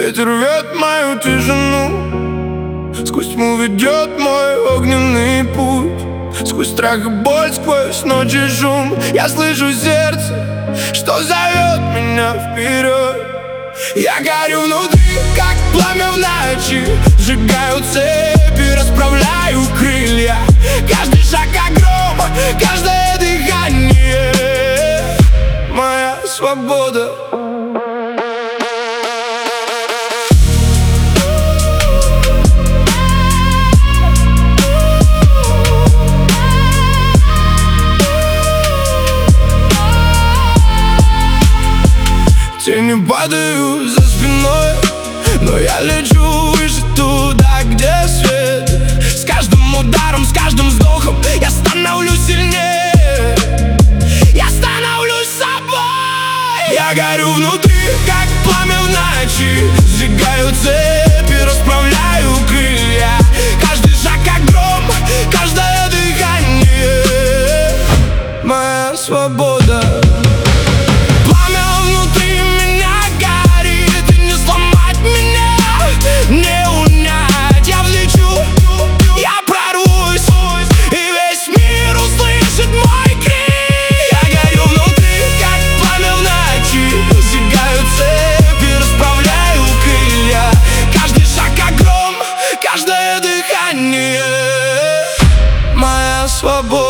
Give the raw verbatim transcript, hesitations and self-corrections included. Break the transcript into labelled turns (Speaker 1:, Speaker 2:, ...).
Speaker 1: Ветер рвет мою тишину, сквозь тьму ведет мой огненный путь. Сквозь страх и боль, сквозь ночи шум я слышу сердце, что зовет меня вперед. Я горю внутри, как пламя в ночи, сжигаю цепи, расправляю крылья. Каждый шаг как гром, каждое дыхание — моя свобода. Тени падают за спиной, но я лечу выше туда, где свет. С каждым ударом, с каждым вздохом я становлюсь сильнее, я становлюсь собой. Я горю внутри, как пламя в ночи, сжигаю цепи, расправляю крылья. Каждый шаг как гром, каждое дыхание — моя свобода. Каждое дыхание — моя свобода.